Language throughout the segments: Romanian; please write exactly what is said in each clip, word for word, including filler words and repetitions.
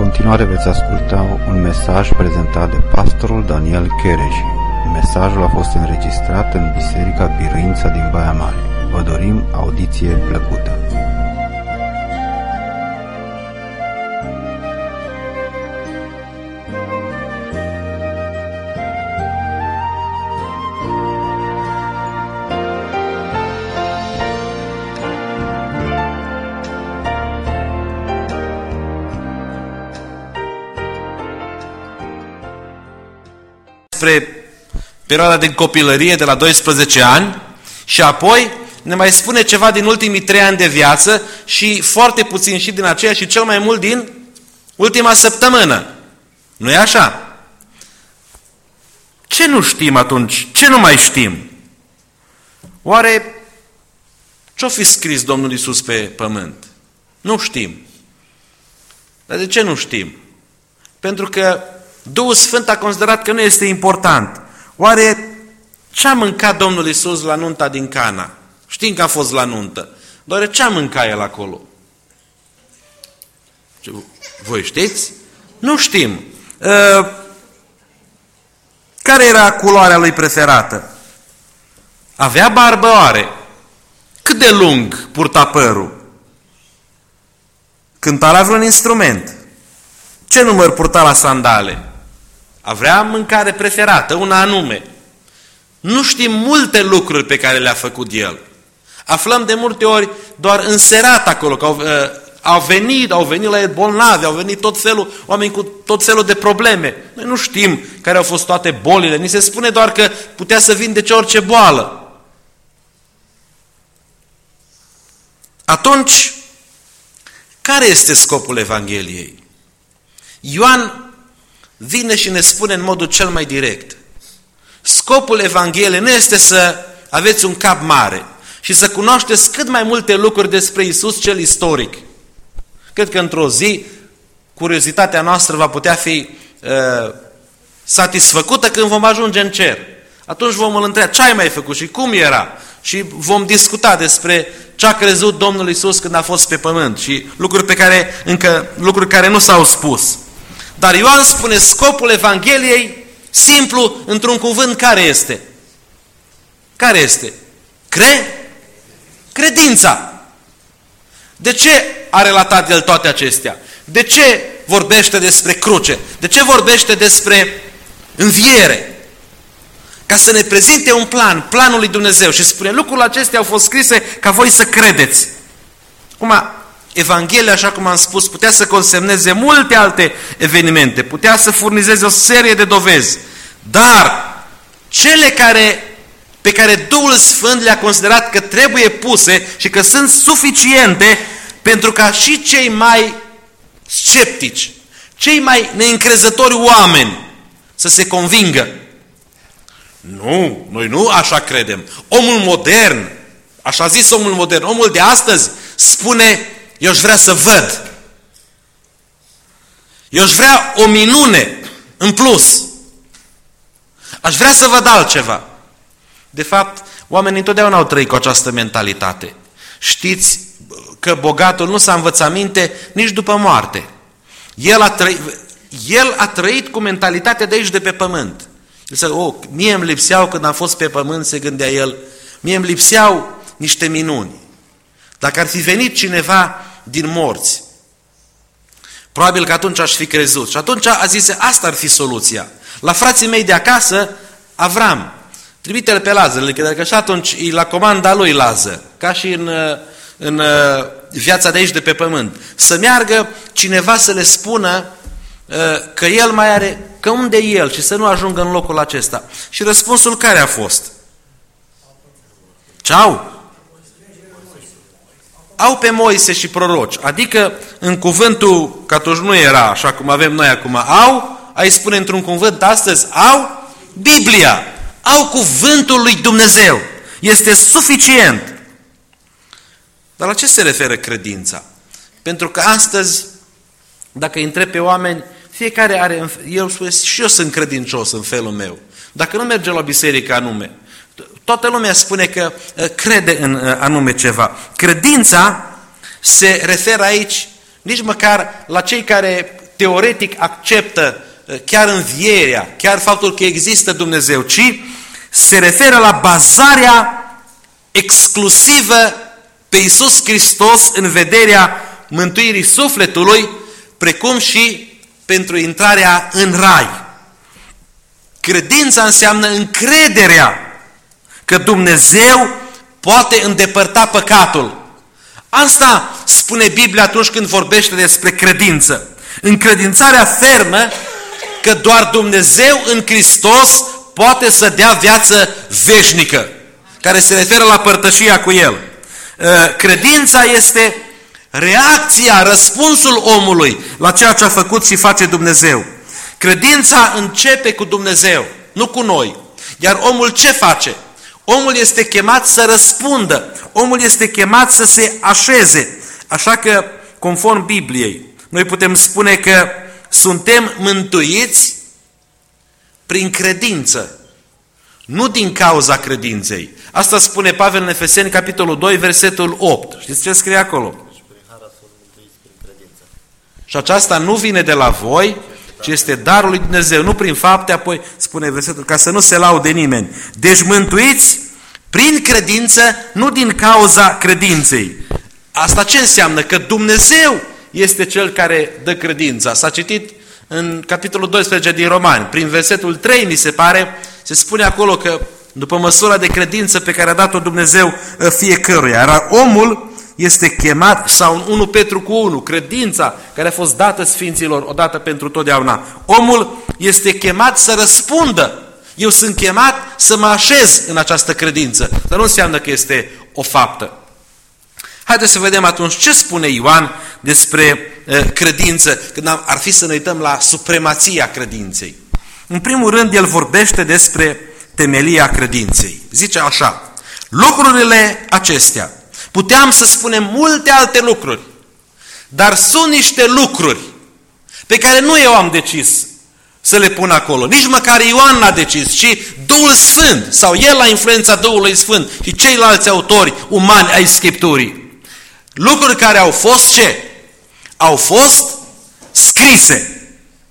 continuare veți asculta un mesaj prezentat de pastorul Daniel Chereș. Mesajul a fost înregistrat în Biserica Biruința din Baia Mare. Vă dorim audiție plăcută. Spre perioada din copilărie de la doisprezece ani și apoi ne mai spune ceva din ultimii trei ani de viață și foarte puțin și din aceea și cel mai mult din ultima săptămână. Nu e așa? Ce nu știm atunci? Ce nu mai știm? Oare ce-o fi scris Domnul Iisus pe pământ? Nu știm. Dar de ce nu știm? Pentru că Duhul Sfânt a considerat că nu este important. Oare ce-a mâncat Domnul Iisus la nunta din Cana? Știm că a fost la nuntă. Doar ce-a mâncat El acolo? Voi știți? Nu știm. Uh, care era culoarea lui preferată? Avea barbă oare? Cât de lung purta părul? Cânta la vreun instrument? Ce număr purta la sandale? Avea mâncare preferată, una anume. Nu știm multe lucruri pe care le-a făcut El. Aflăm de multe ori doar înserat acolo, că au, uh, au venit, au venit la el bolnavi, au venit tot felul, oameni cu tot felul de probleme. Noi nu știm care au fost toate bolile, ni se spune doar că putea să vindece orice boală. Atunci, care este scopul Evangheliei? Ioan vine și ne spune în modul cel mai direct. Scopul Evangheliei nu este să aveți un cap mare și să cunoașteți cât mai multe lucruri despre Iisus cel istoric. Cred că într-o zi curiozitatea noastră va putea fi uh, satisfăcută când vom ajunge în cer. Atunci vom îl întreba ce ai mai făcut și cum era. Și vom discuta despre ce a crezut Domnul Iisus când a fost pe pământ și lucruri pe care încă lucruri care nu s-au spus. Dar Ioan spune scopul Evangheliei simplu, într-un cuvânt, care este? Care este? Cre? Credința. De ce a relatat el toate acestea? De ce vorbește despre cruce? De ce vorbește despre înviere? Ca să ne prezinte un plan, planul lui Dumnezeu și spune lucrurile acestea au fost scrise ca voi să credeți. Acum, Evanghelia, așa cum am spus, putea să consemneze multe alte evenimente, putea să furnizeze o serie de dovezi, dar cele care, pe care Duhul Sfânt le-a considerat că trebuie puse și că sunt suficiente pentru ca și cei mai sceptici, cei mai neîncrezători oameni să se convingă. Nu, noi nu așa credem. Omul modern, așa zis omul modern, omul de astăzi spune: eu aș vrea să văd. Eu aș vrea o minune în plus. Aș vrea să văd altceva. De fapt, oamenii întotdeauna au trăit cu această mentalitate. Știți că bogatul nu s-a învățat minte nici după moarte. El a trăit, el a trăit cu mentalitatea de aici, de pe pământ. El zice: oh, mie îmi lipseau când am fost pe pământ, se gândea el, mie îmi lipseau niște minuni. Dacă ar fi venit cineva din morți, probabil că atunci aș fi crezut. Și atunci a zis, asta ar fi soluția. La frații mei de acasă, Avram, trimite-l pe Lazar, că și atunci e la comanda lui Lazar, ca și în, în viața de aici, de pe pământ. Să meargă cineva să le spună că el mai are, că unde e el și să nu ajungă în locul acesta. Și răspunsul care a fost? Ce-au? Au pe Moise și proroci, adică în cuvântul, că atunci nu era așa cum avem noi acum, au, ai spune într-un cuvânt astăzi, au Biblia, au cuvântul lui Dumnezeu, este suficient. Dar la ce se referă credința? Pentru că astăzi, dacă îi întreb pe oameni, fiecare are, eu spune, și eu sunt credincios în felul meu. Dacă nu merge la biserică anume, toată lumea spune că crede în anume ceva. Credința se referă aici nici măcar la cei care teoretic acceptă chiar învierea, chiar faptul că există Dumnezeu, ci se referă la bazarea exclusivă pe Iisus Hristos în vederea mântuirii sufletului, precum și pentru intrarea în rai. Credința înseamnă încrederea că Dumnezeu poate îndepărta păcatul. Asta spune Biblia atunci când vorbește despre credință. Încredințarea fermă că doar Dumnezeu în Hristos poate să dea viață veșnică, care se referă la părtășia cu El. Credința este reacția, răspunsul omului la ceea ce a făcut și face Dumnezeu. Credința începe cu Dumnezeu, nu cu noi. Iar omul ce face? Omul este chemat să răspundă. Omul este chemat să se așeze. Așa că, conform Bibliei, noi putem spune că suntem mântuiți prin credință, nu din cauza credinței. Asta spune Pavel în Efeseni, capitolul doi, versetul opt. Știți ce scrie acolo? Și aceasta nu vine de la voi, ci este darul lui Dumnezeu, nu prin fapte, apoi spune versetul, ca să nu se laude nimeni. Deci mântuiți prin credință, nu din cauza credinței. Asta ce înseamnă? Că Dumnezeu este Cel care dă credința. S-a citit în capitolul doisprezece din Romani, prin versetul trei, mi se pare, se spune acolo că după măsura de credință pe care a dat-o Dumnezeu fiecăruia. Iar omul este chemat, sau în unu Petru cu unu, credința care a fost dată sfinților odată pentru totdeauna. Omul este chemat să răspundă. Eu sunt chemat să mă așez în această credință. Dar nu înseamnă că este o faptă. Haideți să vedem atunci ce spune Ioan despre uh, credință, când ar fi să ne uităm la supremația credinței. În primul rând, el vorbește despre temelia credinței. Zice așa: lucrurile acestea, puteam să spunem multe alte lucruri, dar sunt niște lucruri pe care nu eu am decis să le pun acolo. Nici măcar Ioan n-a decis, ci Duhul Sfânt, sau el la influența Duhului Sfânt și ceilalți autori umani ai Scripturii. Lucruri care au fost ce? Au fost scrise.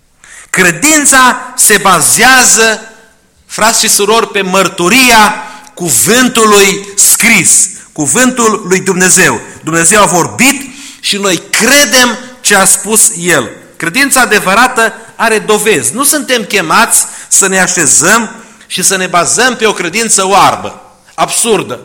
Credința se bazează, frați și surori, pe mărturia cuvântului scris, cuvântul lui Dumnezeu. Dumnezeu a vorbit și noi credem ce a spus El. Credința adevărată are dovezi. Nu suntem chemați să ne așezăm și să ne bazăm pe o credință oarbă, absurdă.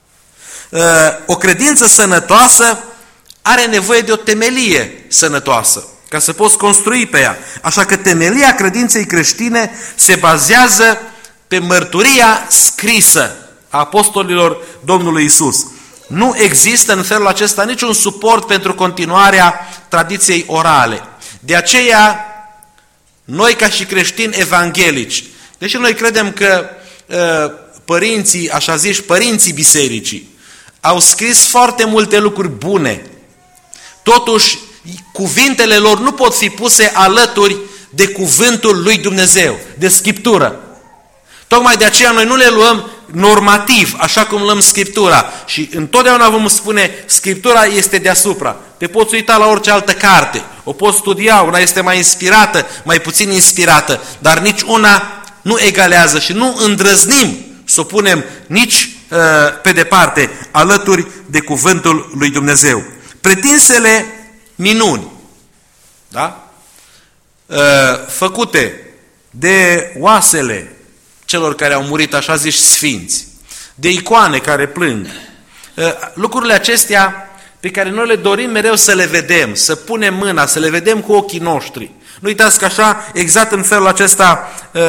O credință sănătoasă are nevoie de o temelie sănătoasă, ca să poți construi pe ea. Așa că temelia credinței creștine se bazează pe mărturia scrisă a apostolilor Domnului Isus. Nu există în felul acesta niciun suport pentru continuarea tradiției orale. De aceea, noi ca și creștini evanghelici, deși noi credem că uh, părinții, așa zici, părinții bisericii, au scris foarte multe lucruri bune, totuși cuvintele lor nu pot fi puse alături de cuvântul lui Dumnezeu, de Scriptură. Tocmai de aceea noi nu le luăm normativ, așa cum luăm Scriptura. Și întotdeauna vom spune, Scriptura este deasupra. Te poți uita la orice altă carte, o poți studia, una este mai inspirată, mai puțin inspirată, dar nici una nu egalează și nu îndrăznim să o punem nici uh, pe departe, alături de cuvântul lui Dumnezeu. Pretinsele minuni, da? Uh, făcute de oasele celor care au murit, așa zici, sfinți, de icoane care plâng, lucrurile acestea pe care noi le dorim mereu să le vedem, să punem mâna, să le vedem cu ochii noștri. Nu uitați că așa, exact în felul acesta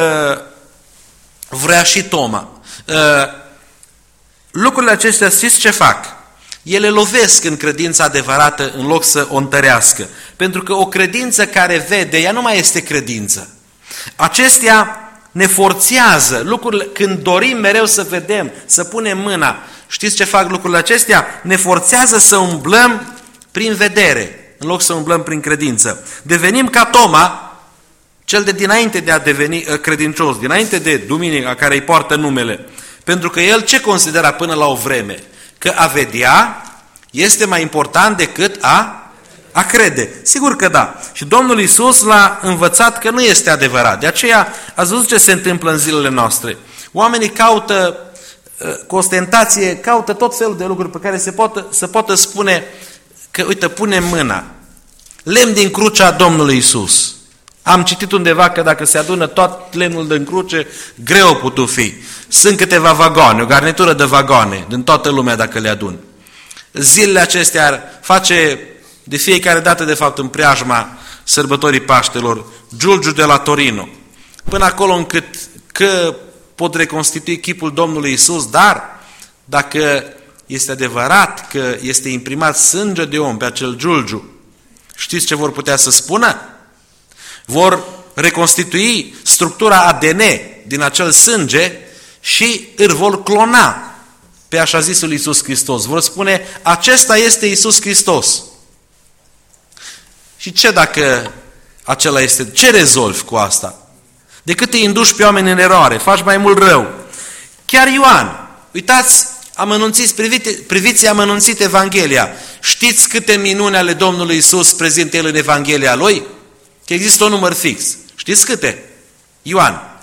vrea și Toma. Lucrurile acestea, știți ce fac? Ele lovesc în credința adevărată în loc să o întărească. Pentru că o credință care vede, ea nu mai este credință. Acestea ne forțează, lucrurile, când dorim mereu să vedem, să punem mâna. Știți ce fac lucrurile acestea? Ne forțează să umblăm prin vedere, în loc să umblăm prin credință. Devenim ca Toma, cel de dinainte de a deveni credincios, dinainte de duminica care îi poartă numele. Pentru că el ce considera până la o vreme? Că a vedea este mai important decât a a crede? Sigur că da. Și Domnul Iisus l-a învățat că nu este adevărat. De aceea, ați văzut ce se întâmplă în zilele noastre. Oamenii caută, cu ostentație, caută tot felul de lucruri pe care se poată, se poată spune că, uite, punem mâna. Lemn din crucea Domnului Iisus. Am citit undeva că dacă se adună tot lemnul din cruce, greu a putut fi. Sunt câteva vagoane, o garnitură de vagoane, din toată lumea dacă le adun. Zilele acestea ar face de fiecare dată, de fapt, în preajma sărbătorii Paștelor, Giulgiu de la Torino. Până acolo încât că pot reconstitui chipul Domnului Iisus, dar dacă este adevărat că este imprimat sânge de om pe acel Giulgiu, știți ce vor putea să spună? Vor reconstitui structura A D N din acel sânge și îl vor clona pe așa zisul Iisus Hristos. Vor spune, acesta este Iisus Hristos. Și ce dacă acela este? Ce rezolvi cu asta? Decât îi induci pe oameni în eroare, faci mai mult rău. Chiar Ioan, uitați, amănunțiți, priviți, priviți amănunțit Evanghelia. Știți câte minuni ale Domnului Iisus prezintă El în Evanghelia Lui? Că există un număr fix. Știți câte? Ioan.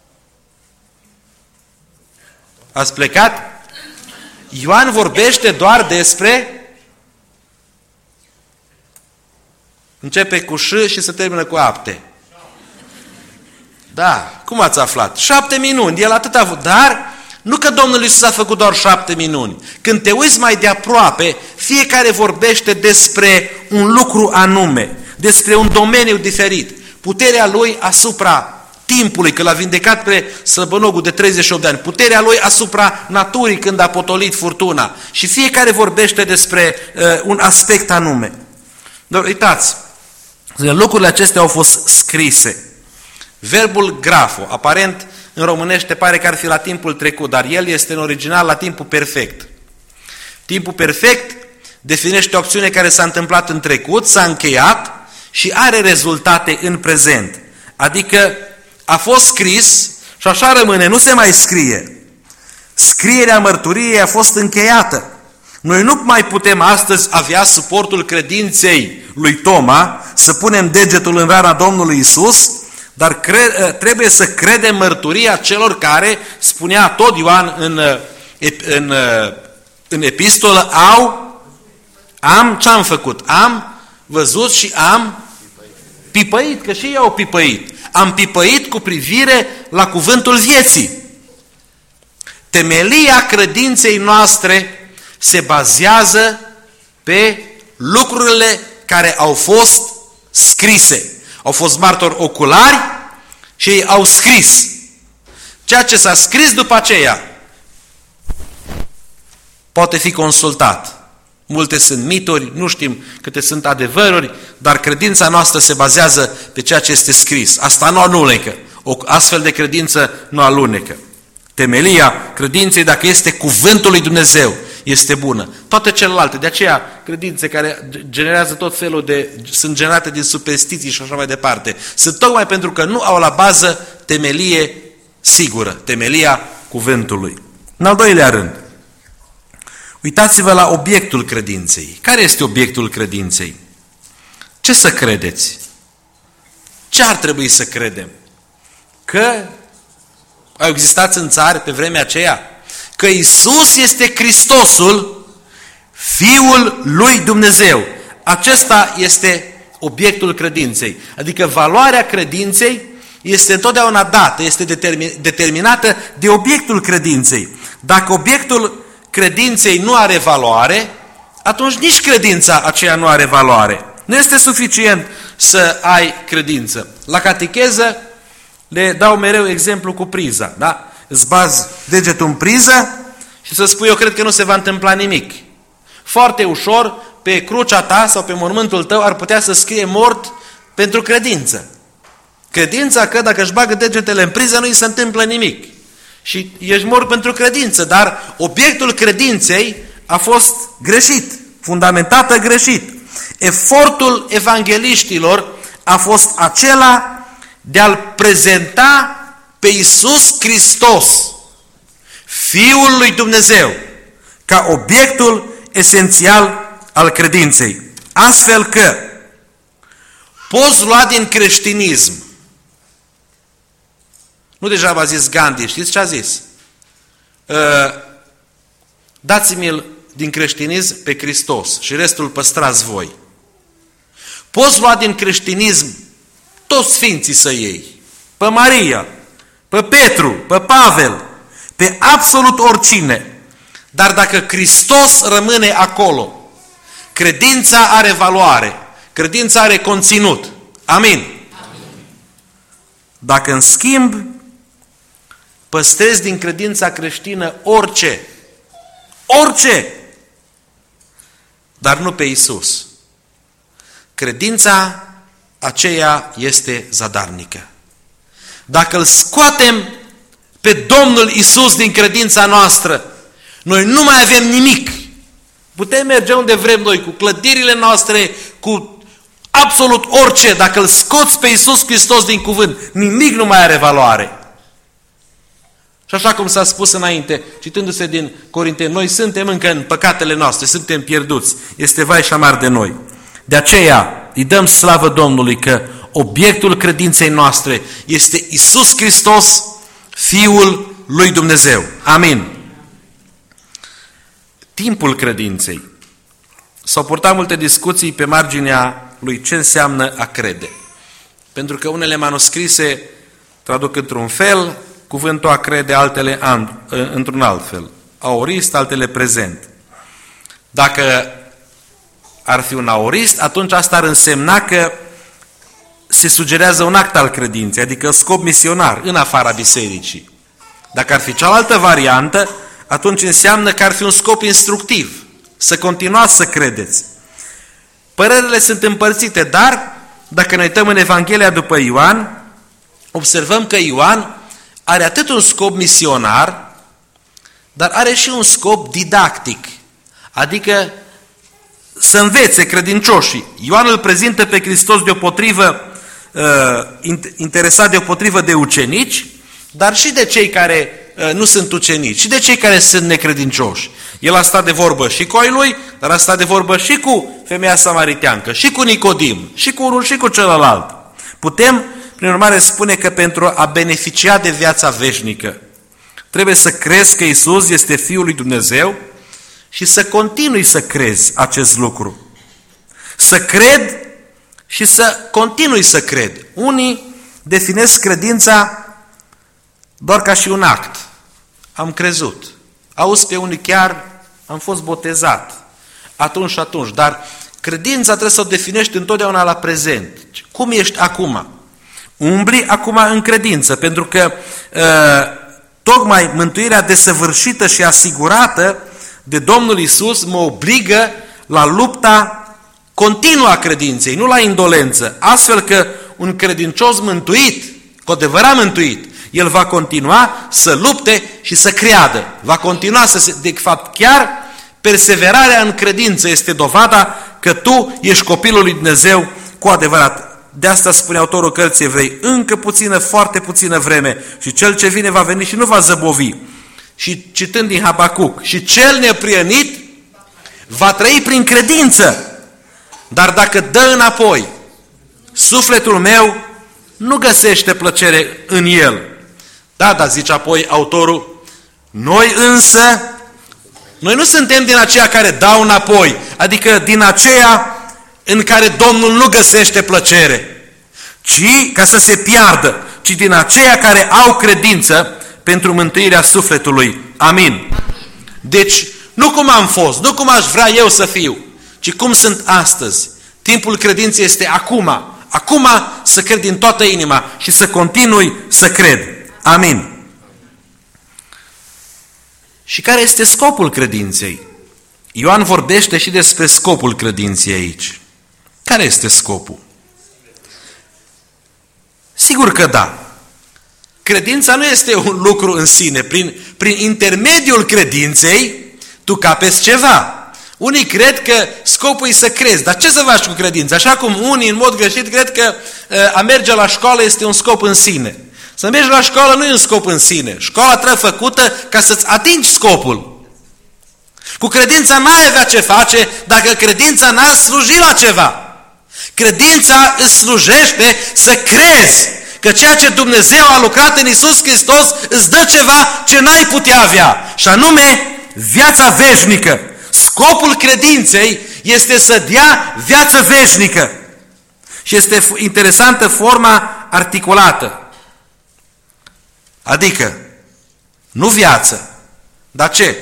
Ați plecat? Ioan vorbește doar despre... Începe cu ș și se termină cu apte. Da, cum ați aflat? Șapte minuni, el atât a avut. Dar nu că Domnul Iisus a făcut doar șapte minuni. Când te uiți mai de aproape, fiecare vorbește despre un lucru anume, despre un domeniu diferit. Puterea Lui asupra timpului, că l-a vindecat pe slăbănogul de treizeci și opt de ani. Puterea Lui asupra naturii când a potolit furtuna. Și fiecare vorbește despre uh, un aspect anume. Dar uitați, lucrurile acestea au fost scrise. Verbul grafo, aparent în românește pare că ar fi la timpul trecut, dar el este în original la timpul perfect. Timpul perfect definește o acțiune care s-a întâmplat în trecut, s-a încheiat și are rezultate în prezent. Adică a fost scris și așa rămâne, nu se mai scrie. Scrierea mărturiei a fost încheiată. Noi nu mai putem astăzi avea suportul credinței lui Toma, să punem degetul în rana Domnului Iisus, dar cre- trebuie să credem mărturia celor care, spunea tot Ioan în, în, în epistolă, au, am, ce-am făcut? Am văzut și am pipăit, că și ei au pipăit. Am pipăit cu privire la cuvântul vieții. Temelia credinței noastre se bazează pe lucrurile care au fost scrise. Au fost martori oculari și ei au scris. Ceea ce s-a scris după aceea poate fi consultat. Multe sunt mituri, nu știm câte sunt adevăruri, dar credința noastră se bazează pe ceea ce este scris. Asta nu alunecă. O astfel de credință nu alunecă. Temelia credinței, dacă este cuvântul lui Dumnezeu, este bună. Toate celelalte, de aceea credințe care generează tot felul de, sunt generate din superstiții și așa mai departe, sunt tocmai pentru că nu au la bază temelie sigură, temelia cuvântului. În al doilea rând, uitați-vă la obiectul credinței. Care este obiectul credinței? Ce să credeți? Ce ar trebui să credem? Că au existat în țară pe vremea aceea că Iisus este Hristosul, Fiul lui Dumnezeu. Acesta este obiectul credinței. Adică valoarea credinței este întotdeauna dată, este determinată de obiectul credinței. Dacă obiectul credinței nu are valoare, atunci nici credința aceea nu are valoare. Nu este suficient să ai credință. La catecheză le dau mereu exemplu cu priza, da? Îți bazi degetul în priză și să spui, eu cred că nu se va întâmpla nimic. Foarte ușor, pe crucea ta sau pe mormântul tău ar putea să scrie mort pentru credință. Credința că dacă își bagă degetele în priză nu îi se întâmplă nimic. Și ești mort pentru credință, dar obiectul credinței a fost greșit, fundamentată greșit. Efortul evangheliștilor a fost acela de a-L prezenta pe Iisus Hristos, Fiul lui Dumnezeu, ca obiectul esențial al credinței. Astfel că poți lua din creștinism. Nu deja a zis Gandhi, știți ce a zis? Uh, dați-mi-l din creștinism pe Hristos și restul păstrați voi. Poți lua din creștinism toți sfinții să iei. Pe Maria, pe Petru, pe Pavel, pe absolut oricine. Dar dacă Hristos rămâne acolo, credința are valoare, credința are conținut. Amin. Amin. Dacă în schimb păstrezi din credința creștină orice, orice, dar nu pe Iisus, credința aceea este zadarnică. Dacă îl scoatem pe Domnul Iisus din credința noastră, noi nu mai avem nimic. Putem merge unde vrem noi, cu clădirile noastre, cu absolut orice. Dacă îl scoți pe Iisus Hristos din cuvânt, nimic nu mai are valoare. Și așa cum s-a spus înainte, citându-se din Corinteni, noi suntem încă în păcatele noastre, suntem pierduți. Este vai și amar de noi. De aceea îi dăm slavă Domnului că obiectul credinței noastre este Iisus Hristos, Fiul lui Dumnezeu. Amin. Timpul credinței. S-au purtat multe discuții pe marginea lui ce înseamnă a crede. Pentru că unele manuscrise traduc într-un fel, cuvântul a crede, altele într-un alt fel. Aorist, altele prezent. Dacă ar fi un aorist, atunci asta ar însemna că se sugerează un act al credinței, adică scop misionar, în afara bisericii. Dacă ar fi cealaltă variantă, atunci înseamnă că ar fi un scop instructiv, să continuați să credeți. Părerile sunt împărțite, dar dacă ne uităm în Evanghelia după Ioan, observăm că Ioan are atât un scop misionar, dar are și un scop didactic, adică să învețe credincioșii. Ioan îl prezintă pe Hristos deopotrivă, uh, interesat deopotrivă de ucenici, dar și de cei care uh, nu sunt ucenici, și de cei care sunt necredincioși. El a stat de vorbă și cu ai lui, dar a stat de vorbă și cu femeia samariteancă, și cu Nicodim, și cu unul și cu celălalt. Putem, prin urmare, spune că pentru a beneficia de viața veșnică, trebuie să crezi că Iisus este Fiul lui Dumnezeu și să continui să crezi acest lucru. Să cred și să continui să cred. Unii definesc credința doar ca și un act. Am crezut. Auzi pe unii chiar, am fost botezat. Atunci și atunci. Dar credința trebuie să o definești întotdeauna la prezent. Cum ești acum? Umbli acum în credință, pentru că uh, tocmai mântuirea desăvârșită și asigurată de Domnul Iisus mă obligă la lupta continuă a credinței, nu la indolență. Astfel că un credincios mântuit, cu adevărat mântuit, el va continua să lupte și să creadă. Va continua să se... De fapt, chiar perseverarea în credință este dovada că tu ești copilul lui Dumnezeu cu adevărat. De asta spune autorul cărții Evrei, încă puțină, foarte puțină vreme și cel ce vine va veni și nu va zăbovi. Și citând din Habacuc, și cel neprienit va trăi prin credință. Dar dacă dă înapoi, sufletul meu nu găsește plăcere în el. Da, da, zice apoi autorul, noi însă, noi nu suntem din aceia care dau înapoi, adică din aceea în care Domnul nu găsește plăcere, ci ca să se piardă, ci din aceia care au credință pentru mântuirea sufletului. Amin. Deci, nu cum am fost, nu cum aș vrea eu să fiu, ci cum sunt astăzi. Timpul credinței este acum. Acum să cred din toată inima și să continui să cred. Amin. Și care este scopul credinței? Ioan vorbește și despre scopul credinței aici. Care este scopul? Sigur că da. Credința nu este un lucru în sine. Prin, prin intermediul credinței, tu capezi ceva. Unii cred că scopul e să crezi. Dar ce să faci cu credința? Așa cum unii, în mod greșit, cred că a merge la școală este un scop în sine. Să mergi la școală nu e un scop în sine. Școala trebuie făcută ca să-ți atingi scopul. Cu credința n-ai avea ce face dacă credința n-ar sluji la ceva. Credința îți slujește să crezi că ceea ce Dumnezeu a lucrat în Iisus Hristos îți dă ceva ce n-ai putea avea, și anume viața veșnică. Scopul credinței este să dea viață veșnică. Și este interesantă forma articulată. Adică, nu viață, dar ce?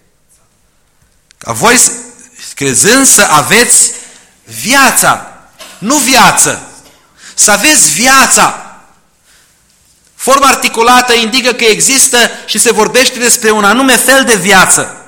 Ca voi, crezând, să aveți viața, nu viață, să aveți viața. Forma articulată indică că există și se vorbește despre un anume fel de viață.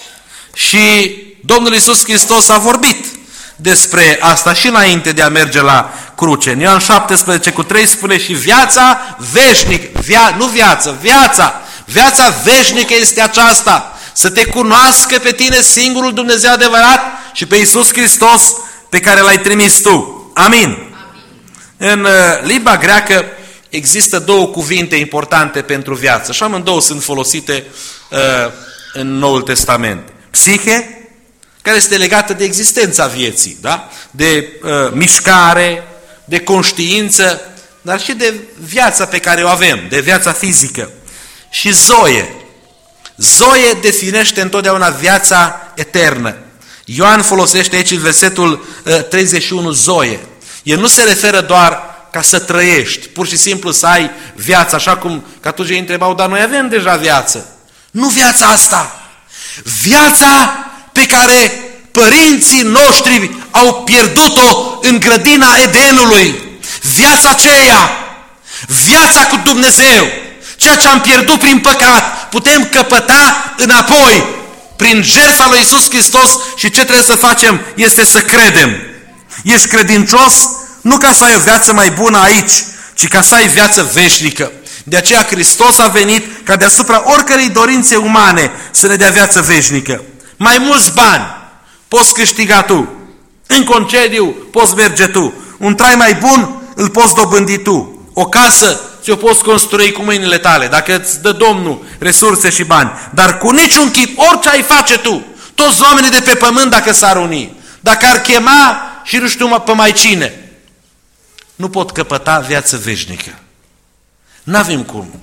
Și Domnul Iisus Hristos a vorbit despre asta și înainte de a merge la cruce. În Ioan șaptesprezece cu trei spune și viața veșnică, via, nu viață, viața. Viața veșnică este aceasta, să te cunoască pe tine singurul Dumnezeu adevărat și pe Iisus Hristos pe care l-ai trimis tu. Amin. Amin. În uh, limba greacă există două cuvinte importante pentru viață și amândouă sunt folosite uh, în Noul Testament. Psihe, care este legată de existența vieții, da? De uh, mișcare, de conștiință, dar și de viața pe care o avem, de viața fizică. Și zoe. Zoe definește întotdeauna viața eternă. Ioan folosește aici în versetul uh, treizeci și unu zoe. El nu se referă doar ca să trăiești, pur și simplu să ai viață, așa cum că atunci ei întrebau, dar noi avem deja viață. Nu viața asta. Viața pe care părinții noștri au pierdut-o în grădina Edenului. Viața aceea, viața cu Dumnezeu, ceea ce am pierdut prin păcat, putem căpăta înapoi prin jertfa lui Iisus Hristos și ce trebuie să facem este să credem. Ești credincios nu ca să ai o viață mai bună aici, ci ca să ai viață veșnică. De aceea Hristos a venit ca deasupra oricărei dorințe umane să ne dea viață veșnică. Mai mulți bani poți câștiga tu. În concediu poți merge tu. Un trai mai bun îl poți dobândi tu. O casă ți-o poți construi cu mâinile tale, dacă îți dă Domnul resurse și bani. Dar cu niciun chip, orice ai face tu, toți oamenii de pe pământ dacă s-ar uni, dacă ar chema și nu știu pe mai cine, nu pot căpăta viață veșnică. N-avem cum.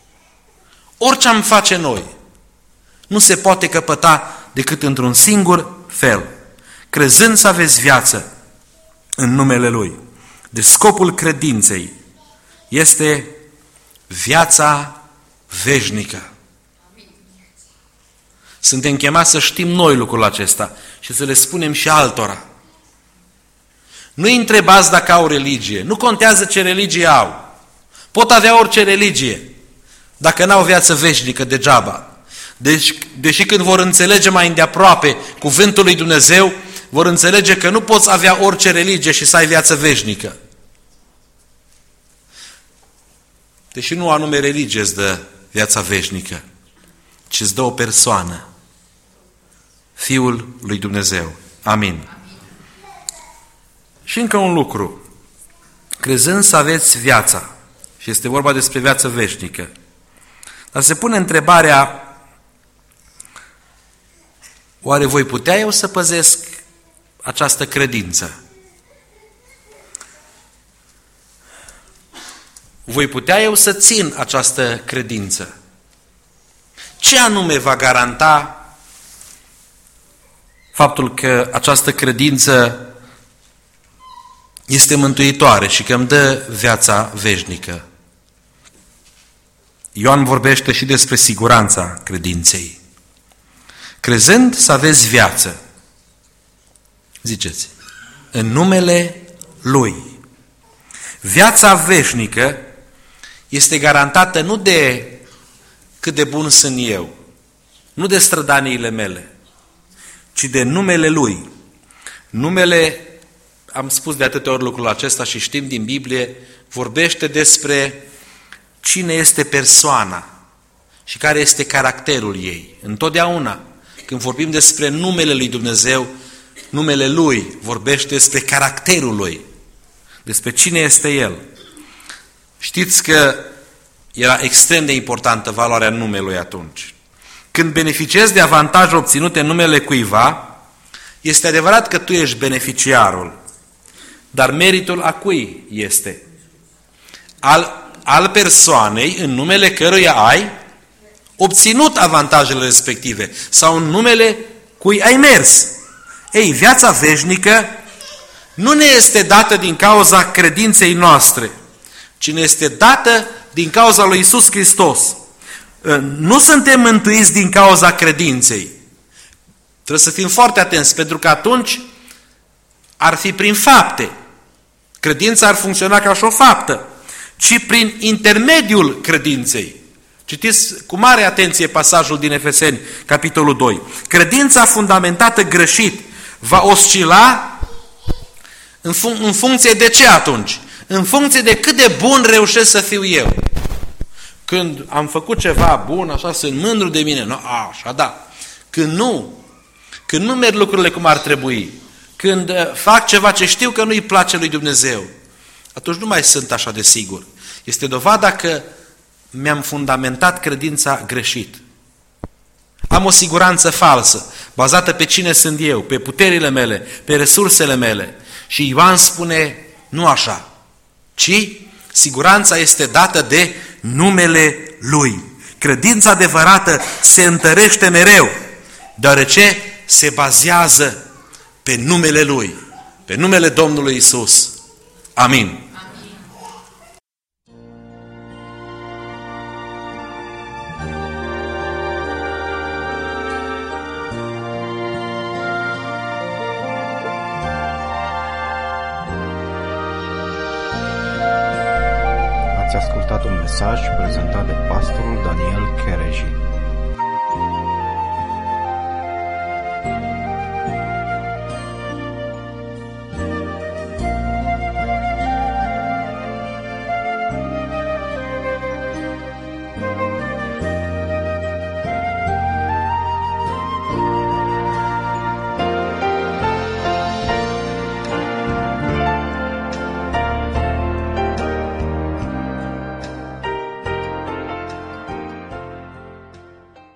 Orice am face noi, nu se poate căpăta decât într-un singur fel, crezând să aveți viață în numele Lui. Deci scopul credinței este viața veșnică. Suntem chemați să știm noi lucrul acesta și să le spunem și altora. Nu-i întrebați dacă au religie. Nu contează ce religie au. Pot avea orice religie. Dacă n-au viață veșnică, degeaba. Deci, deși când vor înțelege mai îndeaproape cuvântul lui Dumnezeu, vor înțelege că nu poți avea orice religie și să ai viață veșnică. Deși nu anume religie îți dă viața veșnică, ci îți dă o persoană. Fiul lui Dumnezeu. Amin. Și încă un lucru. Crezând să aveți viața, și este vorba despre viață veșnică, dar se pune întrebarea, oare voi putea eu să păzesc această credință? Voi putea eu să țin această credință? Ce anume va garanta faptul că această credință este mântuitoare și că îmi dă viața veșnică? Ioan vorbește și despre siguranța credinței. Crezând să aveți viață, ziceți, în numele Lui. Viața veșnică este garantată nu de cât de bun sunt eu, nu de strădaniile mele, ci de numele Lui. Numele, am spus de atâtea ori lucrul acesta și știm din Biblie, vorbește despre cine este persoana și care este caracterul ei. Întotdeauna, când vorbim despre numele lui Dumnezeu, numele Lui vorbește despre caracterul Lui, despre cine este El. Știți că era extrem de importantă valoarea numelui atunci. când beneficiezi de avantaje obținute în numele cuiva, este adevărat că tu ești beneficiarul, dar meritul a cui este? Al, al persoanei în numele căruia ai obținut avantajele respective sau în numele cui ai mers. Ei, viața veșnică nu ne este dată din cauza credinței noastre, ci ne este dată din cauza lui Iisus Hristos. Nu suntem mântuiți din cauza credinței. Trebuie să fim foarte atenți, pentru că atunci ar fi prin fapte. Credința ar funcționa ca și o faptă, ci prin intermediul credinței. Citiți cu mare atenție pasajul din Efeseni, capitolul doi. Credința fundamentată greșit va oscila în, fun- în funcție de ce atunci? În funcție de cât de bun reușesc să fiu eu. Când am făcut ceva bun, așa, sunt mândru de mine. No, a, așa, da. Când nu, când nu merg lucrurile cum ar trebui, când fac ceva ce știu că nu-i place lui Dumnezeu, atunci nu mai sunt așa de sigur. Este dovada că mi-am fundamentat credința greșit. Am o siguranță falsă, bazată pe cine sunt eu, pe puterile mele, pe resursele mele. Și Ioan spune, nu așa, ci siguranța este dată de numele Lui. Credința adevărată se întărește mereu, deoarece se bazează pe numele Lui, pe numele Domnului Iisus. Amin. Ați ascultat un mesaj prezentat de pastorul Daniel Chereji.